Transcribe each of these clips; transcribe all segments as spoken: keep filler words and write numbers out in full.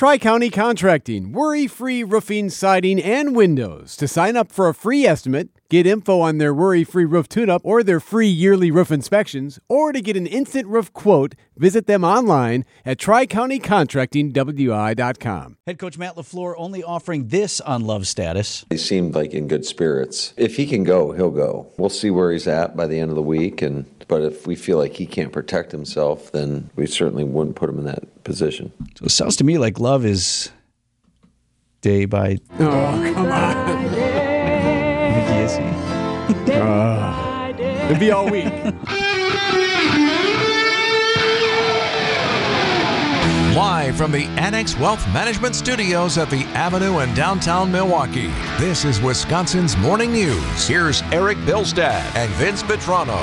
Tri-County Contracting, worry-free roofing, siding, and windows. To sign up for a free estimate, get info on their worry-free roof tune-up or their free yearly roof inspections, or to get an instant roof quote, visit them online at tri county contracting w i dot com. Head coach Matt LaFleur only offering this on Love status. He seemed like in good spirits. If he can go, he'll go. We'll see where he's at by the end of the week, and but if we feel like he can't protect himself, then we certainly wouldn't put him in that position. So it sounds to me like Love is day by... Oh, come on. Is he? uh, it'll be all week. Live from the Annex Wealth Management Studios at the Avenue in downtown Milwaukee, this is Wisconsin's Morning News. Here's Eric Bilstad and Vince Petrano.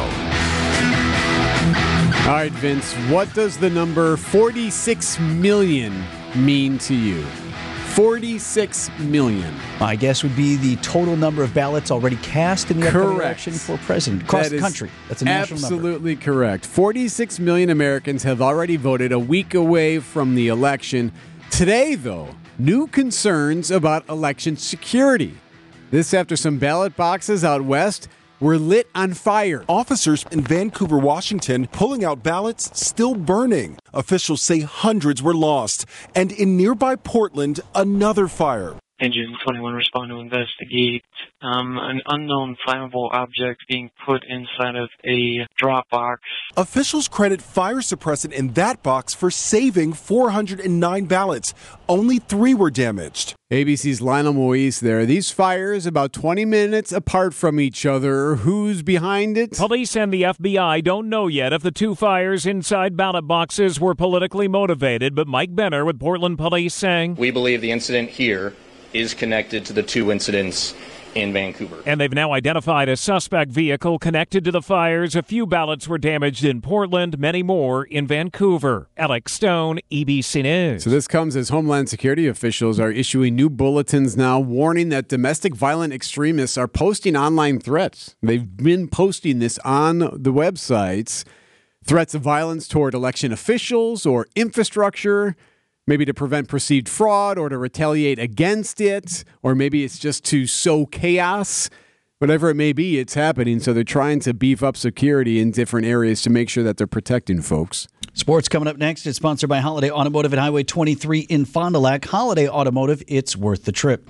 All right, Vince, what does the number forty-six million mean to you? forty-six million. My guess would be the total number of ballots already cast in the upcoming Correct. election for president across That the is country. That's a national number. Absolutely correct. forty-six million Americans have already voted a week away from the election. Today, though, new concerns about election security. This after some ballot boxes out west were lit on fire. Officers in Vancouver, Washington, pulling out ballots still burning. Officials say hundreds were lost. And in nearby Portland, another fire. Engine twenty-one respond to investigate um, an unknown flammable object being put inside of a drop box. Officials credit fire suppressant in that box for saving four hundred nine ballots. Only three were damaged. A B C's Lionel Moise there. These fires about twenty minutes apart from each other. Who's behind it? Police and the F B I don't know yet if the two fires inside ballot boxes were politically motivated, but Mike Benner with Portland Police saying, "We believe the incident here is connected to the two incidents in Vancouver." And they've now identified a suspect vehicle connected to the fires. A few ballots were damaged in Portland, many more in Vancouver. Alex Stone, E B C News. So this comes as Homeland Security officials are issuing new bulletins now warning that domestic violent extremists are posting online threats. They've been posting this on the websites. Threats of violence toward election officials or infrastructure, maybe to prevent perceived fraud or to retaliate against it, or maybe it's just to sow chaos. Whatever it may be, it's happening. So they're trying to beef up security in different areas to make sure that they're protecting folks. Sports coming up next. It's sponsored by Holiday Automotive at Highway twenty-three in Fond du Lac. Holiday Automotive, it's worth the trip.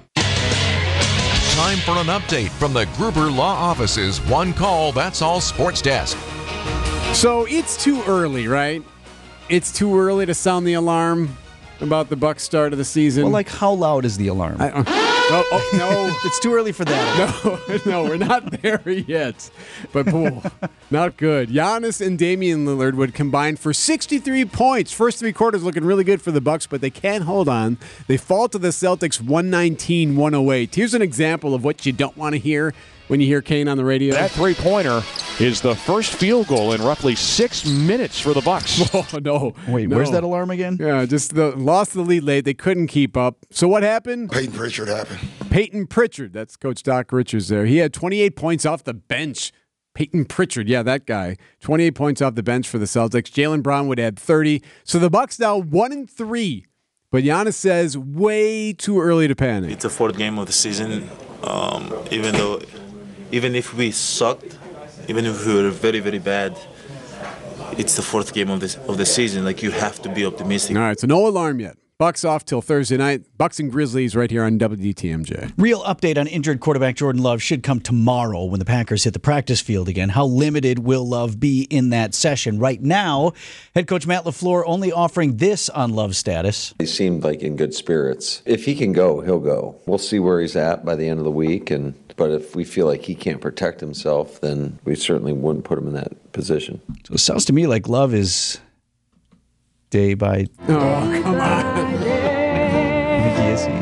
Time for an update from the Gruber Law Office's One Call, That's All Sports Desk. So it's too early, right? It's too early to sound the alarm about the Bucs start of the season. Well, like, how loud is the alarm? I, uh, oh, oh, no. It's too early for that. No, no, we're not there yet. But, boy, not good. Giannis and Damian Lillard would combine for sixty-three points. First three quarters looking really good for the Bucs, but they can't hold on. They fall to the Celtics one nineteen to one oh eight. Here's an example of what you don't want to hear when you hear Kane on the radio. That three-pointer is the first field goal in roughly six minutes for the Bucs. Oh, no. Wait, no. Where's that alarm again? Yeah, just the lost the lead late. They couldn't keep up. So what happened? Peyton Pritchard happened. Peyton Pritchard. That's Coach Doc Richards there. He had twenty-eight points off the bench. Peyton Pritchard, yeah, that guy. twenty-eight points off the bench for the Celtics. Jaylen Brown would add thirty. So the Bucs now one and three. But Giannis says way too early to panic. It's the fourth game of the season. Um, even though, even if we sucked, even if we were very, very bad, it's the fourth game of this of the season. Like, you have to be optimistic. All right, so no alarm yet. Bucs off till Thursday night. Bucs and Grizzlies right here on W D T M J. Real update on injured quarterback Jordan Love should come tomorrow when the Packers hit the practice field again. How limited will Love be in that session? Right now, head coach Matt LaFleur only offering this on Love status. He seemed like in good spirits. If he can go, he'll go. We'll see where he's at by the end of the week, and but if we feel like he can't protect himself, then we certainly wouldn't put him in that position. So it sounds to me like Love is day by... Oh, come on. Is he?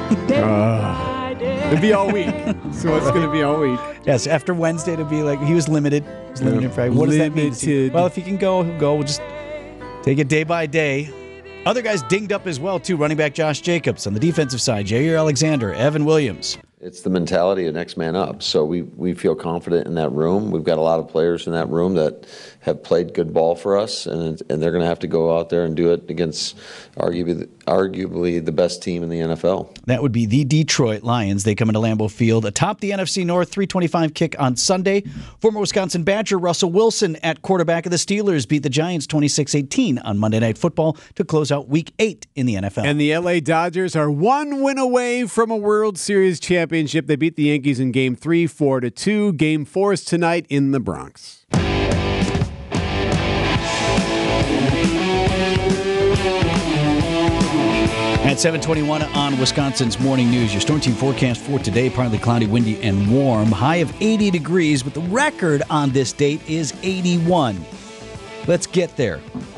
Uh, it'll be all week. So it's going to be all week. Yes, after Wednesday to be like, he was limited. He was limited Yeah. Friday. What does that mean? Limited. Well, if he can go, he'll go. We'll just take it day by day. Other guys dinged up as well, too. Running back Josh Jacobs on the defensive side. Jair Alexander, Evan Williams. It's the mentality of next man up. So we, we feel confident in that room. We've got a lot of players in that room that have played good ball for us, and and they're going to have to go out there and do it against arguably arguably the best team in the N F L. That would be the Detroit Lions. They come into Lambeau Field atop the N F C North, three twenty-five kick on Sunday. Former Wisconsin Badger Russell Wilson at quarterback of the Steelers beat the Giants twenty-six eighteen on Monday Night Football to close out Week eight in the N F L. And the L A Dodgers are one win away from a World Series championship. They beat the Yankees in Game three, four to two. Game four is tonight in the Bronx. At seven twenty-one on Wisconsin's Morning News, your Storm Team forecast for today, partly cloudy, windy, and warm. High of eighty degrees, but the record on this date is eighty-one. Let's get there.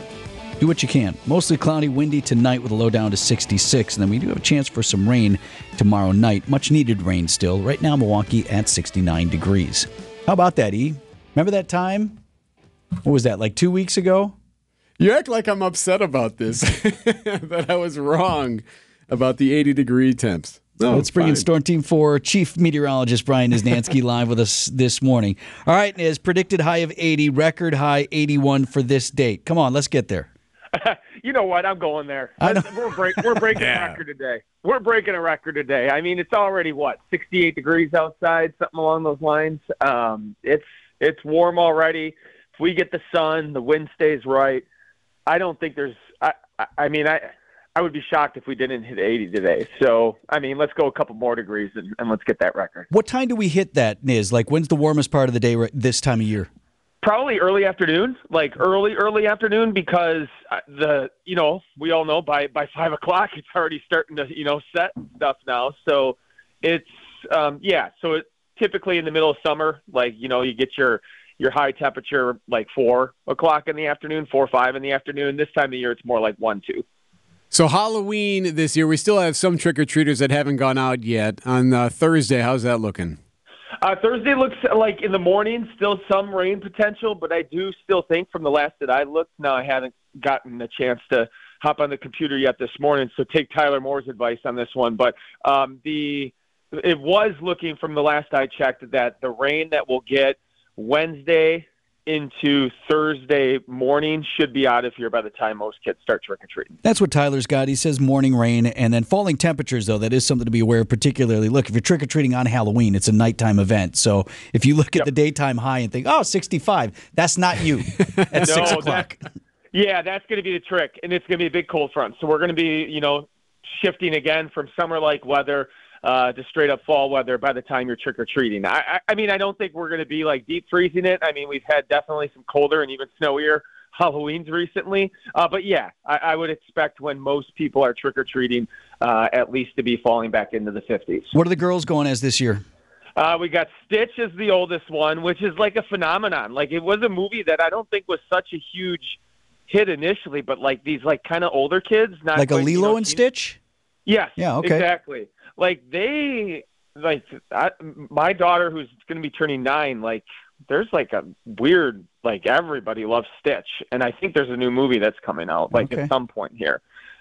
Do what you can. Mostly cloudy, windy tonight with a low down to sixty-six. And then we do have a chance for some rain tomorrow night. Much needed rain still. Right now, Milwaukee at sixty-nine degrees. How about that, E? Remember that time? What was that, like two weeks ago? You act like I'm upset about this, that I was wrong about the eighty degree temps. No, Let's bring fine. in Storm Team four Chief Meteorologist Brian Niznansky live with us this morning. All right, Niz, predicted high of eighty, record high eighty-one for this date. Come on, let's get there. You know what? I'm going there. We're, break, we're breaking yeah. a record today. We're breaking a record today. I mean, it's already, what, sixty-eight degrees outside, something along those lines. Um, it's it's warm already. If we get the sun, the wind stays right. I don't think there's I, – I mean, I I would be shocked if we didn't hit eighty today. So, I mean, let's go a couple more degrees and, and let's get that record. What time do we hit that, Niz? Like, when's the warmest part of the day this time of year? Probably early afternoon, like early, early afternoon, because the, you know, we all know by, by five o'clock, it's already starting to, you know, set stuff now. So it's, um, yeah, so it typically in the middle of summer, like, you know, you get your, your high temperature like four o'clock in the afternoon, four or five in the afternoon. This time of year, it's more like one, two. So Halloween this year, we still have some trick-or-treaters that haven't gone out yet. On uh, Thursday, how's that looking? Uh, Thursday looks like in the morning, still some rain potential, but I do still think from the last that I looked, now I haven't gotten a chance to hop on the computer yet this morning, so take Tyler Moore's advice on this one. But um, the it was looking from the last I checked that the rain that we'll get Wednesday into Thursday morning should be out of here by the time most kids start trick-or-treating. That's what Tyler's got. He says morning rain and then falling temperatures, though. That is something to be aware of, particularly. Look, if you're trick-or-treating on Halloween, it's a nighttime event. So if you look at yep. the daytime high and think, oh, sixty-five, that's not you at no, six o'clock. That, yeah, that's going to be the trick, and it's going to be a big cold front. So we're going to be, you know, shifting again from summer-like weather Uh, to straight up fall weather by the time you're trick or treating. I, I, I mean, I don't think we're going to be like deep freezing it. I mean, we've had definitely some colder and even snowier Halloweens recently. Uh, but yeah, I, I would expect when most people are trick or treating, uh, at least to be falling back into the fifties. What are the girls going as this year? Uh, we got Stitch as the oldest one, which is like a phenomenon. Like it was a movie that I don't think was such a huge hit initially, but like these like kind of older kids, not like quite, a Lilo you know, and Stitch. Yes. Yeah. Okay. Exactly. Like they, like I, my daughter who's going to be turning nine, like there's like a weird, like everybody loves Stitch. And I think there's a new movie that's coming out like okay. at some point here.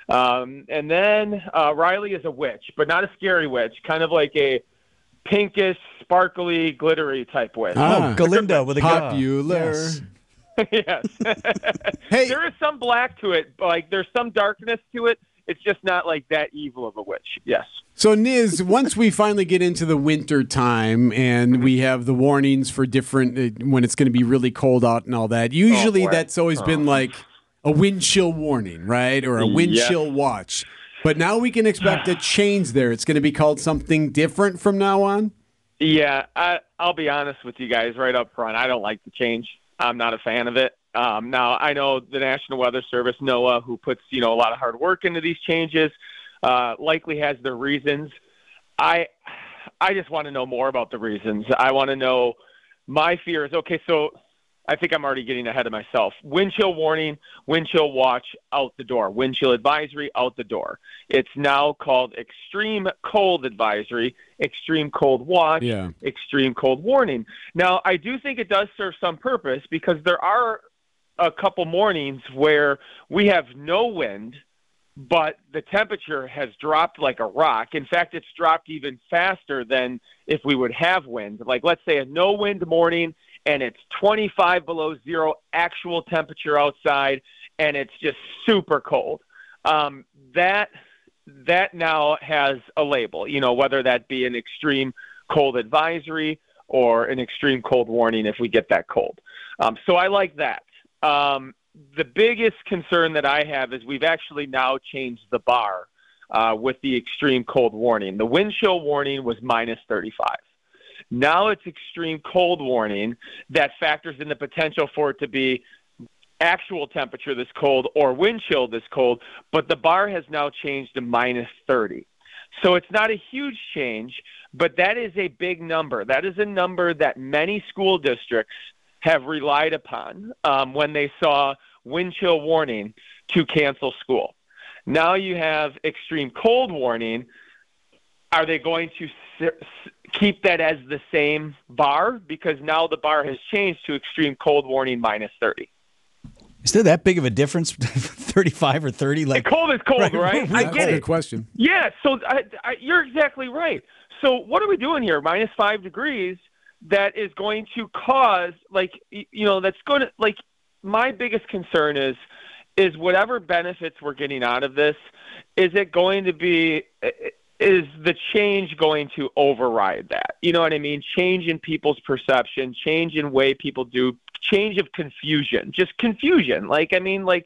Um, and then uh, Riley is a witch, but not a scary witch, kind of like a pinkish, sparkly, glittery type witch. Oh, Galinda with a popular. Yes. yes. Hey. There is some black to it, but like there's some darkness to it. It's just not like that evil of a witch. Yes. So, Niz, once we finally get into the winter time and we have the warnings for different, uh, when it's going to be really cold out and all that, usually oh, that's always oh. been like a wind chill warning, right? Or a wind yes. chill watch. But now we can expect a change there. It's going to be called something different from now on? Yeah, I, I'll be honest with you guys right up front. I don't like the change. I'm not a fan of it. Um, now, I know the National Weather Service, NOAA, who puts, you know, a lot of hard work into these changes, uh, likely has their reasons. I I just want to know more about the reasons. I want to know my fears. Okay, so I think I'm already getting ahead of myself. Wind chill warning, wind chill watch, out the door. Wind chill advisory, out the door. It's now called extreme cold advisory, extreme cold watch, yeah. extreme cold warning. Now, I do think it does serve some purpose because there are a couple mornings where we have no wind, but the temperature has dropped like a rock. In fact, it's dropped even faster than if we would have wind. Like, let's say a no wind morning and it's twenty-five below zero actual temperature outside, and it's just super cold. Um, that that now has a label, you know, whether that be an extreme cold advisory or an extreme cold warning if we get that cold. Um, so I like that. Um, the biggest concern that I have is we've actually now changed the bar uh, with the extreme cold warning. The wind chill warning was minus thirty-five. Now it's extreme cold warning that factors in the potential for it to be actual temperature this cold or wind chill this cold, but the bar has now changed to minus thirty. So it's not a huge change, but that is a big number. That is a number that many school districts have relied upon um, when they saw wind chill warning to cancel school. Now you have extreme cold warning. Are they going to s- keep that as the same bar? Because now the bar has changed to extreme cold warning minus thirty. Is there that big of a difference, thirty-five or thirty? Like cold is cold, right? right? That's I get a it. good question. Yeah, so I, I, you're exactly right. So what are we doing here? Minus five degrees that is going to cause, like, you know, that's going to, like, my biggest concern is, is whatever benefits we're getting out of this, is it going to be, is the change going to override that? You know what I mean? Change in people's perception, change in way people do, change of confusion, just confusion. Like, I mean, like,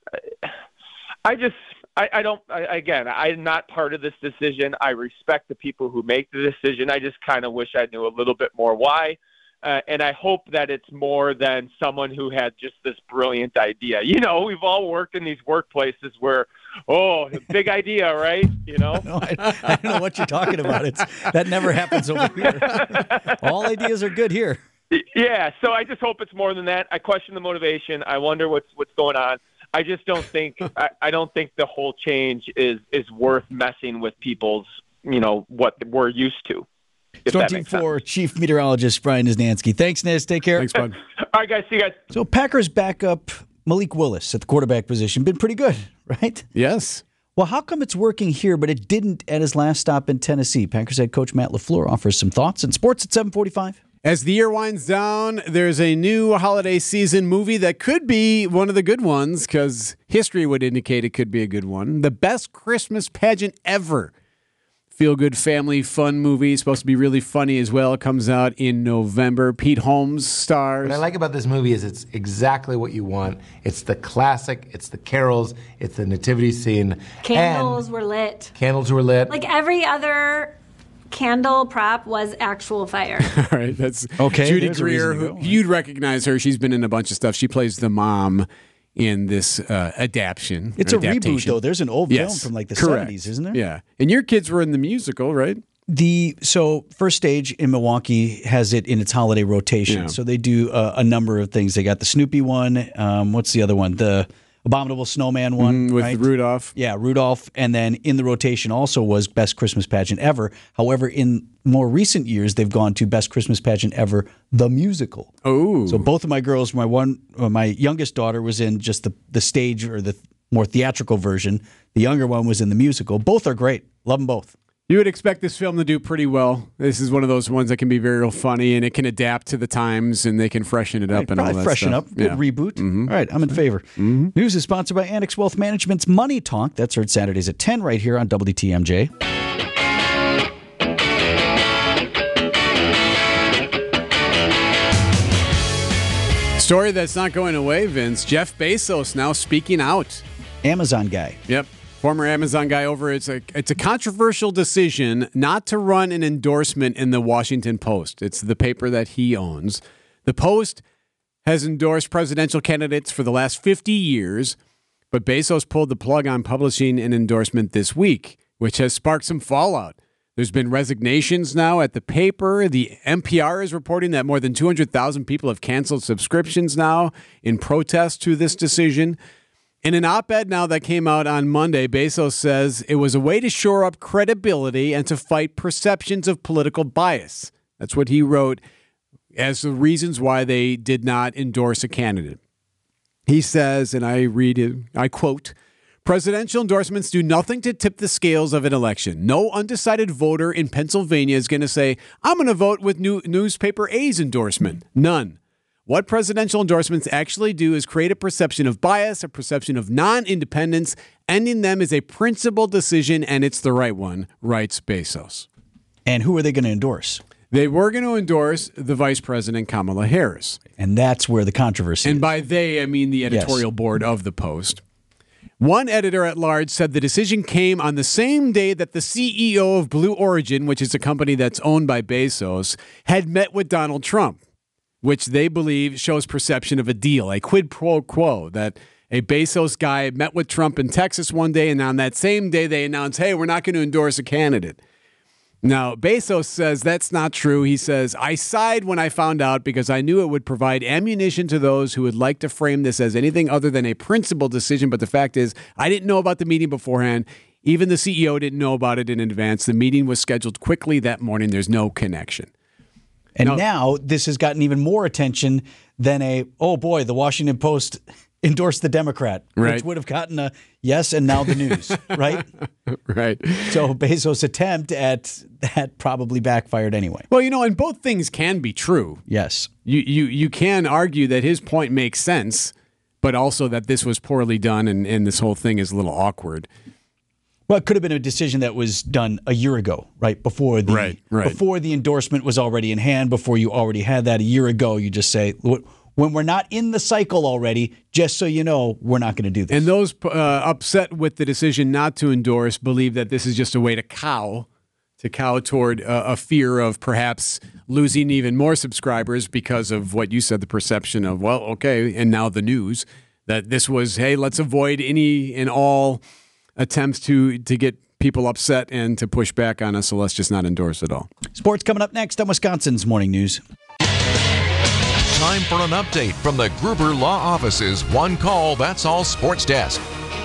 I just, I, I don't, I, again, I'm not part of this decision. I respect the people who make the decision. I just kind of wish I knew a little bit more why. Uh, and I hope that it's more than someone who had just this brilliant idea. You know, we've all worked in these workplaces where, oh, big idea, right? You know? No, I, I don't know what you're talking about. It's that never happens over here. All ideas are good here. Yeah, so I just hope it's more than that. I question the motivation. I wonder what's what's going on. I just don't think I, I don't think the whole change is is worth messing with people's, you know, what we're used to. Storm Team four Chief Meteorologist Brian Niznansky. Thanks, Niz. Take care. Thanks, bud. All right, guys. See you guys. So Packers backup Malik Willis at the quarterback position. Been pretty good, right? Yes. Well, how come it's working here, but it didn't at his last stop in Tennessee? Packers head coach Matt LaFleur offers some thoughts in sports at seven forty-five. As the year winds down, there's a new holiday season movie that could be one of the good ones because history would indicate it could be a good one. The Best Christmas Pageant Ever. Feel-good family fun movie. Supposed to be really funny as well. It comes out in November. Pete Holmes stars. What I like about this movie is it's exactly what you want. It's the classic. It's the carols. It's the nativity scene. Candles and were lit. Candles were lit. Like every other candle prop was actual fire. All right, that's okay. Judy Greer. Who, go. you'd recognize her. She's been in a bunch of stuff. She plays the mom in this uh, adaptation. It's a adaptation. reboot, though. There's an old yes, film from like the correct. seventies, isn't there? Yeah. And your kids were in the musical, right? The so First Stage in Milwaukee has it in its holiday rotation. Yeah. So they do uh, a number of things. They got the Snoopy one. Um, what's the other one? The Abominable Snowman one, mm, with right? Rudolph. Yeah, Rudolph. And then in the rotation also was Best Christmas Pageant Ever. However, in more recent years, they've gone to Best Christmas Pageant Ever, the musical. Oh. So both of my girls, my one, uh, my youngest daughter was in just the, the stage or the more theatrical version. The younger one was in the musical. Both are great. Love them both. You would expect this film to do pretty well. This is one of those ones that can be very real funny, and it can adapt to the times, and they can freshen it up Right, and all probably that freshen stuff. up. Good Yeah. reboot. Mhm. All right, I'm in favor. Mm-hmm. News is sponsored by Annex Wealth Management's Money Talk. That's heard Saturdays at ten right here on W T M J. Story that's not going away, Vince. Jeff Bezos now speaking out. Amazon guy. Yep. Former Amazon guy over. It's a it's a controversial decision not to run an endorsement in the Washington Post. It's the paper that he owns. The Post has endorsed presidential candidates for the last fifty years, but Bezos pulled the plug on publishing an endorsement this week, which has sparked some fallout. There's been resignations now at the paper. The N P R is reporting that more than two hundred thousand people have canceled subscriptions now in protest to this decision. In an op-ed now that came out on Monday, Bezos says it was a way to shore up credibility and to fight perceptions of political bias. That's what he wrote as the reasons why they did not endorse a candidate. He says, and I read it, I quote, Presidential endorsements do nothing to tip the scales of an election. No undecided voter in Pennsylvania is going to say, I'm going to vote with new newspaper A's endorsement. None. What presidential endorsements actually do is create a perception of bias, a perception of non-independence. Ending them is a principled decision, and it's the right one, writes Bezos. And who are they going to endorse? They were going to endorse the Vice President, Kamala Harris. And that's where the controversy and is. And by they, I mean the editorial yes. board of the Post. One editor at large said the decision came on the same day that the C E O of Blue Origin, which is a company that's owned by Bezos, had met with Donald Trump, which they believe shows perception of a deal, a quid pro quo, that a Bezos guy met with Trump in Texas one day, and on that same day they announced, hey, we're not going to endorse a candidate. Now, Bezos says that's not true. He says, I sighed when I found out because I knew it would provide ammunition to those who would like to frame this as anything other than a principled decision. But the fact is, I didn't know about the meeting beforehand. Even the C E O didn't know about it in advance. The meeting was scheduled quickly that morning. There's no connection. And now, now this has gotten even more attention than a, oh boy, the Washington Post endorsed the Democrat, right. which would have gotten a yes and now the news, right? Right. So Bezos' attempt at that probably backfired anyway. Well, you know, and both things can be true. Yes. You you you can argue that his point makes sense, but also that this was poorly done and, and this whole thing is a little awkward. Well, it could have been a decision that was done a year ago, right? Before the right, right. before the endorsement was already in hand, before you already had that a year ago, you just say, when we're not in the cycle already, just so you know, we're not going to do this. And those uh, upset with the decision not to endorse believe that this is just a way to cow, to cow toward uh, a fear of perhaps losing even more subscribers because of what you said, the perception of, well, okay, and now the news, that this was, hey, let's avoid any and all attempts to to get people upset and to push back on us, so let's just not endorse it all. Sports coming up next on Wisconsin's Morning News. Time for an update from the Gruber Law Office's One Call, That's All Sports Desk.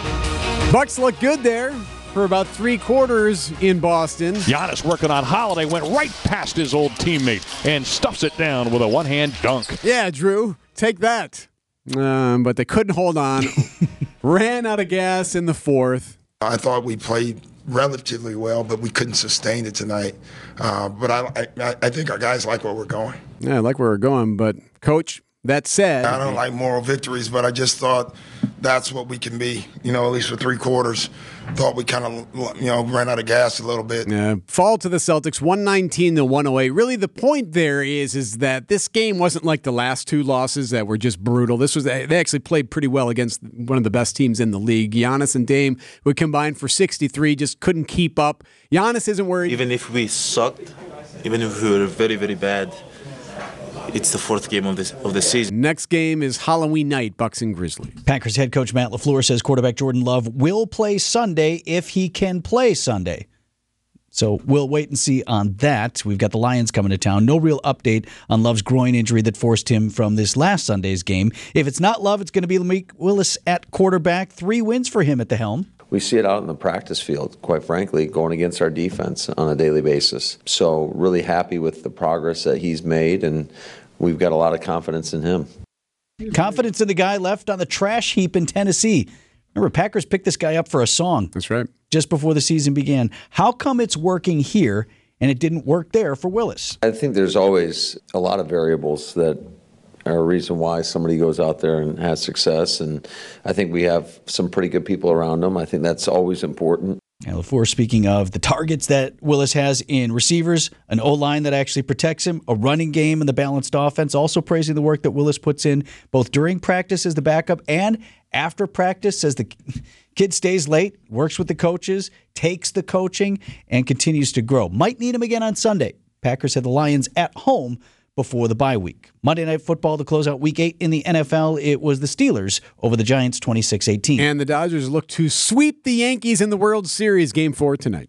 Bucks look good there for about three quarters in Boston. Giannis working on Holiday, went right past his old teammate and stuffs it down with a one-hand dunk. Yeah, Drew, take that. Um, but they couldn't hold on. Ran out of gas in the fourth. I thought we played relatively well, but we couldn't sustain it tonight. Uh, but I, I, I think our guys like where we're going. Yeah, I like where we're going. But, Coach, that said, I don't like moral victories, but I just thought that's what we can be, you know, at least for three quarters. Thought we kind of, you know, ran out of gas a little bit. Yeah, fall to the Celtics, one nineteen to one oh eight. Really, the point there is is that this game wasn't like the last two losses that were just brutal. This was they actually played pretty well against one of the best teams in the league. Giannis and Dame would combine for sixty-three, just couldn't keep up. Giannis isn't worried. Even if we sucked, even if we were very, very bad, it's the fourth game of this of the season. Next game is Halloween night, Bucks and Grizzlies. Packers head coach Matt LaFleur says quarterback Jordan Love will play Sunday if he can play Sunday. So we'll wait and see on that. We've got the Lions coming to town. No real update on Love's groin injury that forced him from this last Sunday's game. If it's not Love, it's going to be Malik Willis at quarterback. Three wins for him at the helm. We see it out in the practice field, quite frankly, going against our defense on a daily basis. So really happy with the progress that he's made, and we've got a lot of confidence in him. Confidence in the guy left on the trash heap in Tennessee. Remember, Packers picked this guy up for a song. That's right. Just before the season began. How come it's working here and it didn't work there for Willis? I think there's always a lot of variables that are a reason why somebody goes out there and has success. And I think we have some pretty good people around them. I think that's always important. And LaFleur speaking of the targets that Willis has in receivers, an O-line that actually protects him, a running game and the balanced offense, also praising the work that Willis puts in both during practice as the backup and after practice as the kid stays late, works with the coaches, takes the coaching, and continues to grow. Might need him again on Sunday. Packers had the Lions at home before the bye week. Monday Night Football to close out Week eight in the N F L. It was the Steelers over the Giants twenty-six eighteen. And the Dodgers look to sweep the Yankees in the World Series Game four tonight.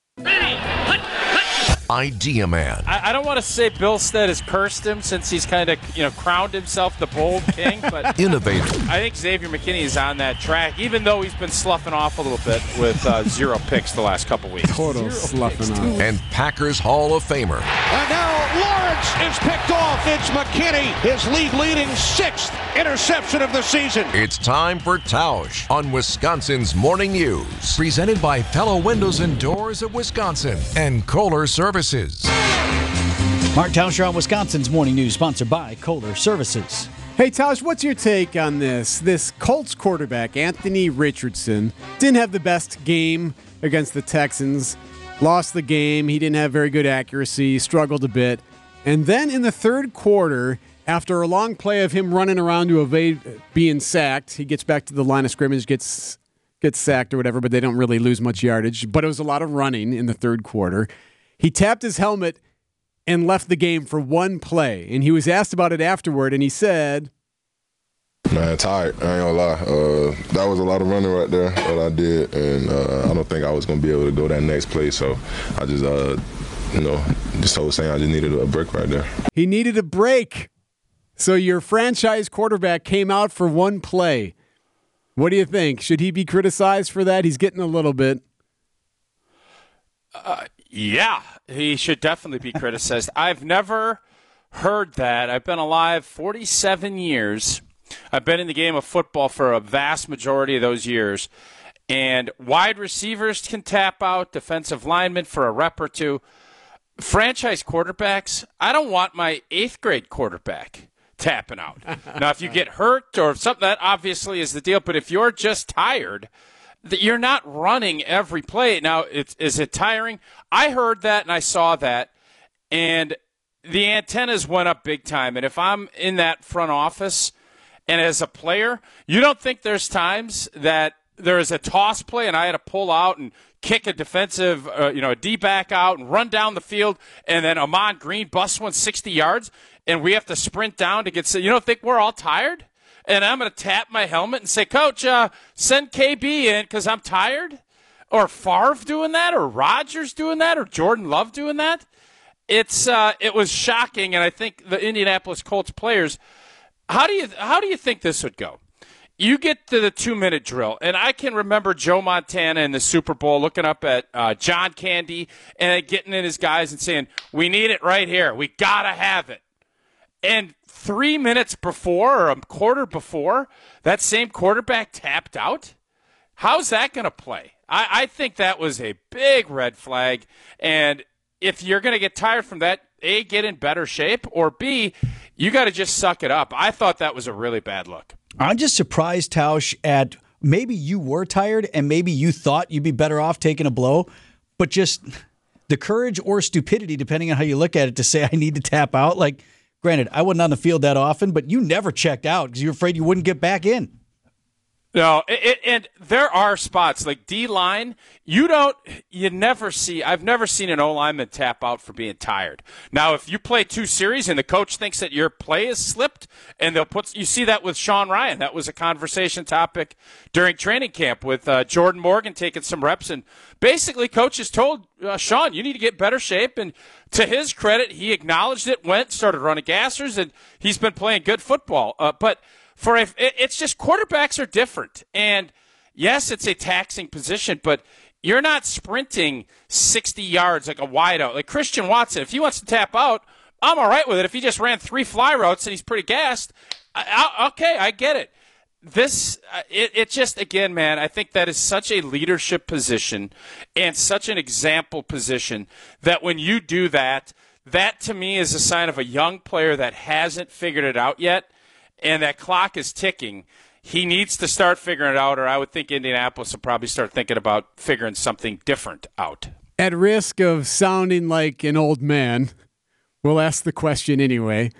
Idea Man. I, I don't want to say Bill Stead has cursed him since he's kind of, you know, crowned himself the bold king, but Innovator. I think Xavier McKinney is on that track, even though he's been sloughing off a little bit with uh, zero picks the last couple weeks. Total sloughing off. And Packers Hall of Famer. And now Lawrence Ertz is picked off. It's McKinney, his league-leading sixth interception of the season. It's time for Tausch on Wisconsin's Morning News. Presented by Pella Windows and Doors of Wisconsin and Kohler Services. Mark Tauscher on Wisconsin's Morning News, sponsored by Kohler Services. Hey, Tausch, what's your take on this? This Colts quarterback, Anthony Richardson, didn't have the best game against the Texans, lost the game. He didn't have very good accuracy, struggled a bit. And then in the third quarter, after a long play of him running around to evade being sacked, he gets back to the line of scrimmage, gets gets sacked or whatever, but they don't really lose much yardage. But it was a lot of running in the third quarter. He tapped his helmet and left the game for one play. And he was asked about it afterward, and he said, Man, tired. I ain't gonna lie. Uh, that was a lot of running right there that I did, and uh, I don't think I was gonna be able to go that next play. So I just, uh, you know, just told saying I just needed a break right there. He needed a break. So your franchise quarterback came out for one play. What do you think? Should he be criticized for that? He's getting a little bit. Uh, yeah, he should definitely be criticized. I've never heard that. I've been alive forty-seven years. I've been in the game of football for a vast majority of those years. And wide receivers can tap out, defensive linemen for a rep or two. Franchise quarterbacks, I don't want my eighth grade quarterback tapping out. Now, if you get hurt or something, that obviously is the deal. But if you're just tired, that you're not running every play. Now, it's, is it tiring? I heard that and I saw that. And the antennas went up big time. And if I'm in that front office and as a player, you don't think there's times that there is a toss play and I had to pull out and kick a defensive, uh, you know, a D-back out and run down the field, and then Ahman Green busts one sixty yards, and we have to sprint down to get – you don't think we're all tired? And I'm going to tap my helmet and say, Coach, uh, send K B in because I'm tired? Or Favre doing that? Or Rodgers doing that? Or Jordan Love doing that? It's uh, it was shocking, and I think the Indianapolis Colts players – How do you how do you think this would go? You get to the two-minute drill, and I can remember Joe Montana in the Super Bowl looking up at uh, John Candy and getting in his guys and saying, we need it right here. We got to have it. And three minutes before or a quarter before, that same quarterback tapped out? How's that going to play? I, I think that was a big red flag, and if you're going to get tired from that, A, get in better shape, or B, you got to just suck it up. I thought that was a really bad look. I'm just surprised, Tausch, at maybe you were tired and maybe you thought you'd be better off taking a blow, but just the courage or stupidity, depending on how you look at it, to say I need to tap out. Like, granted, I wasn't on the field that often, but you never checked out because you were afraid you wouldn't get back in. No, it, it, and there are spots like D-line. You don't, you never see, I've never seen an O-lineman tap out for being tired. Now, if you play two series and the coach thinks that your play is slipped, and they'll put, you see that with Sean Ryan. That was a conversation topic during training camp with uh, Jordan Morgan taking some reps, and basically coaches told uh, Sean, you need to get better shape, and to his credit, he acknowledged it, went, started running gassers, and he's been playing good football. Uh, but For a, it's just quarterbacks are different. And, yes, it's a taxing position, but you're not sprinting sixty yards like a wideout. Like Christian Watson, if he wants to tap out, I'm all right with it. If he just ran three fly routes and he's pretty gassed, I, I, okay, I get it. This, it, it just, again, man, I think that is such a leadership position and such an example position that when you do that, that to me is a sign of a young player that hasn't figured it out yet. And that clock is ticking. He needs to start figuring it out, or I would think Indianapolis will probably start thinking about figuring something different out. At risk of sounding like an old man, we'll ask the question anyway.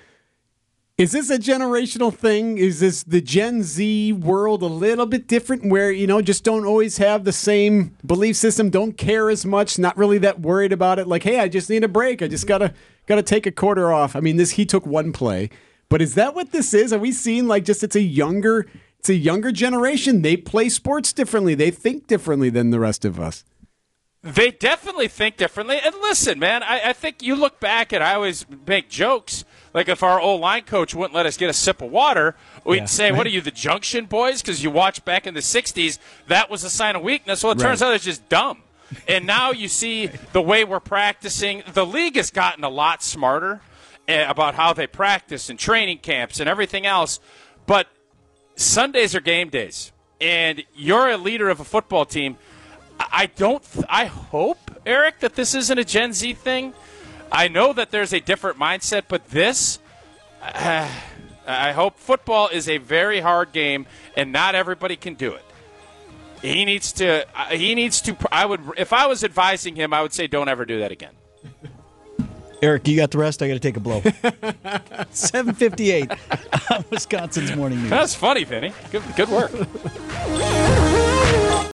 Is this a generational thing? Is this the Gen Z world a little bit different where, you know, just don't always have the same belief system, don't care as much, not really that worried about it? Like, hey, I just need a break. I just got to got to take a quarter off. I mean, this he took one play. But is that what this is? Are we seeing like just it's a younger it's a younger generation? They play sports differently. They think differently than the rest of us. They definitely think differently. And listen, man, I, I think you look back and I always make jokes. Like if our old line coach wouldn't let us get a sip of water, we'd yeah, say, right? What are you, the Junction Boys? Because you watch back in the sixties, that was a sign of weakness. Well, it turns right. out it's just dumb. And now you see the way we're practicing. The league has gotten a lot smarter. about how they practice and training camps and everything else. But Sundays are game days, and you're a leader of a football team. I don't – I hope, Eric, that this isn't a Gen Z thing. I know that there's a different mindset, but this uh, – I hope football is a very hard game, and not everybody can do it. He needs to. He needs to. I would, if I was advising him, I would say, don't ever do that again. Eric, you got the rest. I got to take a blow. seven fifty-eight on Wisconsin's Morning News. That's funny, Vinny. Good, good work.